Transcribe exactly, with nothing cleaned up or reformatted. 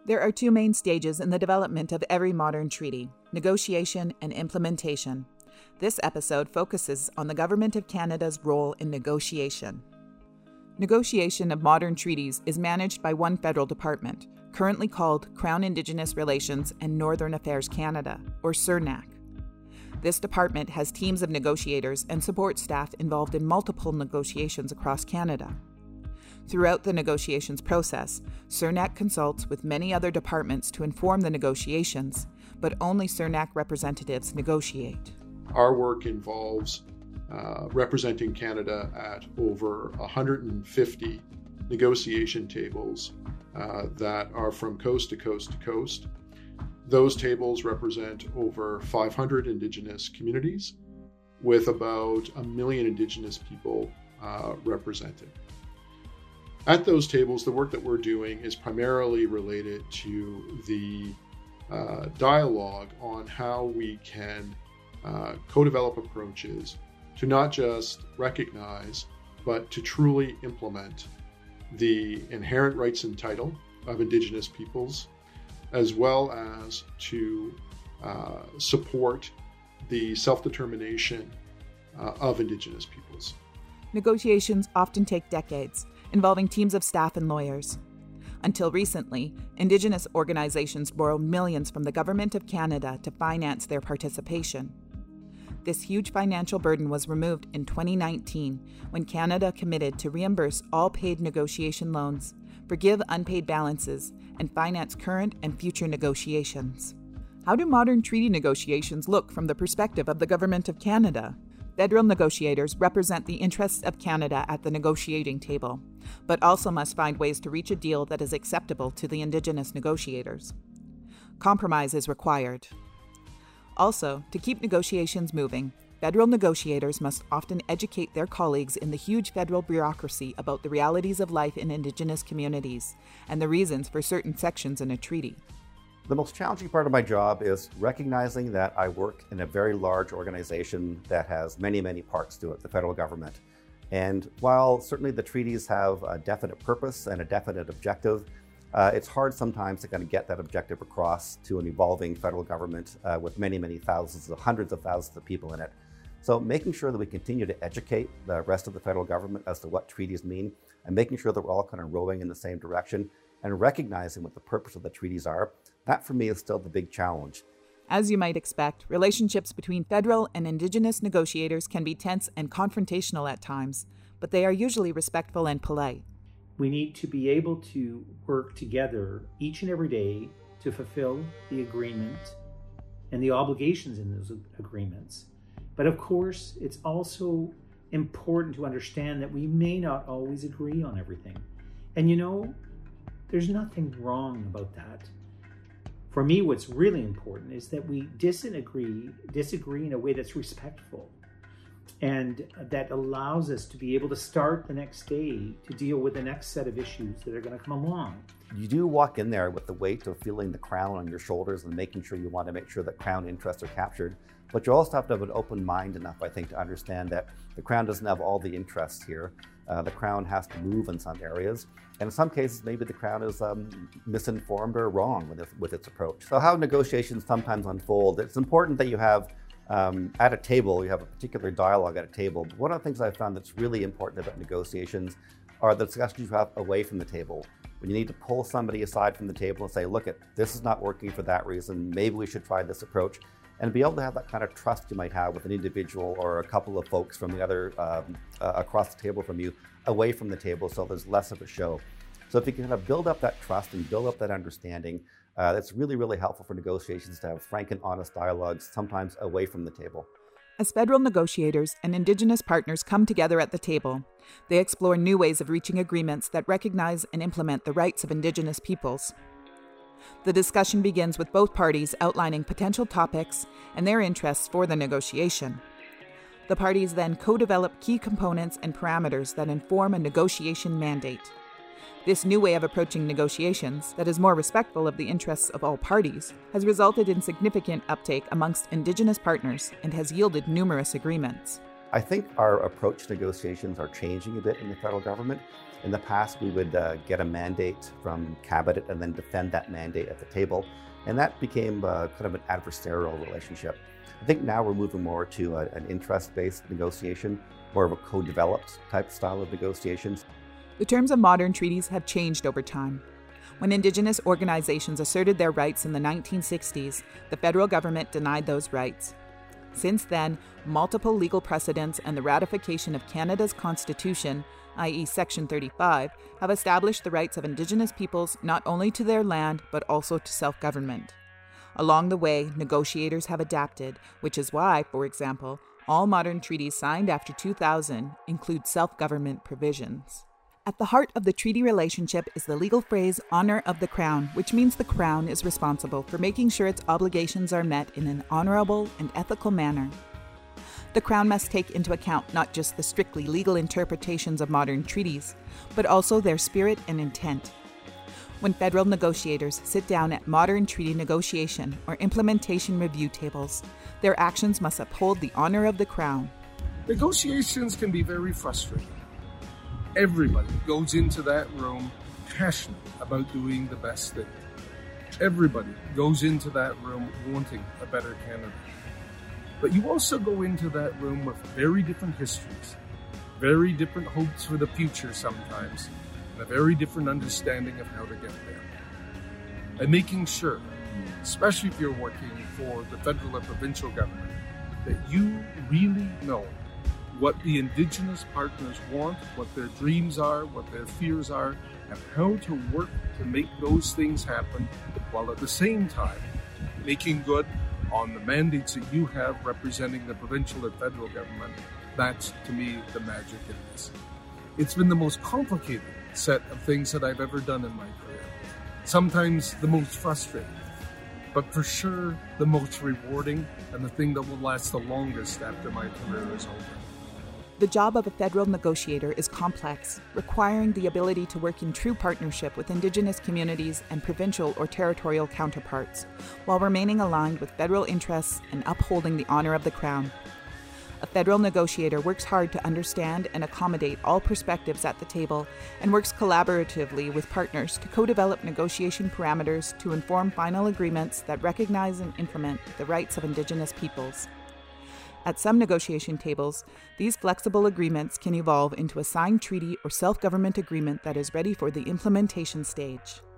There are two main stages in the development of every modern treaty: negotiation and implementation. This episode focuses on the Government of Canada's role in negotiation. Negotiation of modern treaties is managed by one federal department, currently called Crown Indigenous Relations and Northern Affairs Canada, or C I R N A C. This department has teams of negotiators and support staff involved in multiple negotiations across Canada. Throughout the negotiations process, C I R N A C consults with many other departments to inform the negotiations, but only C I R N A C representatives negotiate. Our work involves uh, representing Canada at over one hundred fifty negotiation tables uh, that are from coast to coast to coast. Those tables represent over five hundred Indigenous communities with about a million Indigenous people uh, represented. At those tables, the work that we're doing is primarily related to the uh, dialogue on how we can uh, co-develop approaches to not just recognize, but to truly implement the inherent rights and title of Indigenous peoples, as well as to uh, support the self-determination uh, of Indigenous peoples. Negotiations often take decades, involving teams of staff and lawyers. Until recently, Indigenous organizations borrowed millions from the Government of Canada to finance their participation. This huge financial burden was removed in twenty nineteen when Canada committed to reimburse all paid negotiation loans, forgive unpaid balances, and finance current and future negotiations. How do modern treaty negotiations look from the perspective of the Government of Canada? Federal negotiators represent the interests of Canada at the negotiating table, but also must find ways to reach a deal that is acceptable to the Indigenous negotiators. Compromise is required. Also, to keep negotiations moving, federal negotiators must often educate their colleagues in the huge federal bureaucracy about the realities of life in Indigenous communities and the reasons for certain sections in a treaty. The most challenging part of my job is recognizing that I work in a very large organization that has many, many parts to it, the federal government. And while certainly the treaties have a definite purpose and a definite objective, uh, it's hard sometimes to kind of get that objective across to an evolving federal government uh, with many, many thousands, hundreds of thousands of people in it. So making sure that we continue to educate the rest of the federal government as to what treaties mean, and making sure that we're all kind of rowing in the same direction and recognizing what the purpose of the treaties are, that for me is still the big challenge. As you might expect, relationships between federal and Indigenous negotiators can be tense and confrontational at times, but they are usually respectful and polite. We need to be able to work together each and every day to fulfill the agreement and the obligations in those agreements. But of course, it's also important to understand that we may not always agree on everything. And you know, there's nothing wrong about that. For me, what's really important is that we disagree, disagree in a way that's respectful and that allows us to be able to start the next day to deal with the next set of issues that are going to come along. You do walk in there with the weight of feeling the crown on your shoulders and making sure you want to make sure that crown interests are captured. But you also have to have an open mind enough, I think, to understand that the crown doesn't have all the interests here. Uh, the crown has to move in some areas. And in some cases, maybe the crown is um, misinformed or wrong with, it, with its approach. So how negotiations sometimes unfold, it's important that you have, um, at a table, you have a particular dialogue at a table. But one of the things I've found that's really important about negotiations are the discussions you have away from the table. When you need to pull somebody aside from the table and say, look, it, this is not working for that reason, maybe we should try this approach. And be able to have that kind of trust you might have with an individual or a couple of folks from the other, um, uh, across the table from you, away from the table, so there's less of a show. So if you can kind of build up that trust and build up that understanding, uh, that's really, really helpful for negotiations to have frank and honest dialogues, sometimes away from the table. As federal negotiators and Indigenous partners come together at the table, they explore new ways of reaching agreements that recognize and implement the rights of Indigenous peoples. The discussion begins with both parties outlining potential topics and their interests for the negotiation. The parties then co-develop key components and parameters that inform a negotiation mandate. This new way of approaching negotiations, that is more respectful of the interests of all parties, has resulted in significant uptake amongst Indigenous partners and has yielded numerous agreements. I think our approach to negotiations are changing a bit in the federal government. In the past, we would uh, get a mandate from cabinet and then defend that mandate at the table. And that became uh, kind of an adversarial relationship. I think now we're moving more to a, an interest-based negotiation, more of a co-developed type style of negotiations. The terms of modern treaties have changed over time. When Indigenous organizations asserted their rights in the nineteen sixties, the federal government denied those rights. Since then, multiple legal precedents and the ratification of Canada's Constitution, that is Section thirty-five, have established the rights of Indigenous peoples not only to their land, but also to self-government. Along the way, negotiators have adapted, which is why, for example, all modern treaties signed after two thousand include self-government provisions. At the heart of the treaty relationship is the legal phrase honor of the Crown, which means the Crown is responsible for making sure its obligations are met in an honorable and ethical manner. The Crown must take into account not just the strictly legal interpretations of modern treaties, but also their spirit and intent. When federal negotiators sit down at modern treaty negotiation or implementation review tables, their actions must uphold the honor of the Crown. Negotiations can be very frustrating. Everybody goes into that room passionate about doing the best thing. Everybody goes into that room wanting a better Canada. But you also go into that room with very different histories, very different hopes for the future sometimes, and a very different understanding of how to get there. And making sure, especially if you're working for the federal and provincial government, that you really know what the Indigenous partners want, what their dreams are, what their fears are, and how to work to make those things happen, while at the same time making good on the mandates that you have representing the provincial and federal government. That's, to me, the magic in this. It's been the most complicated set of things that I've ever done in my career. Sometimes the most frustrating, but for sure the most rewarding and the thing that will last the longest after my career is over. The job of a federal negotiator is complex, requiring the ability to work in true partnership with Indigenous communities and provincial or territorial counterparts, while remaining aligned with federal interests and upholding the honor of the Crown. A federal negotiator works hard to understand and accommodate all perspectives at the table and works collaboratively with partners to co-develop negotiation parameters to inform final agreements that recognize and implement the rights of Indigenous peoples. At some negotiation tables, these flexible agreements can evolve into a signed treaty or self-government agreement that is ready for the implementation stage.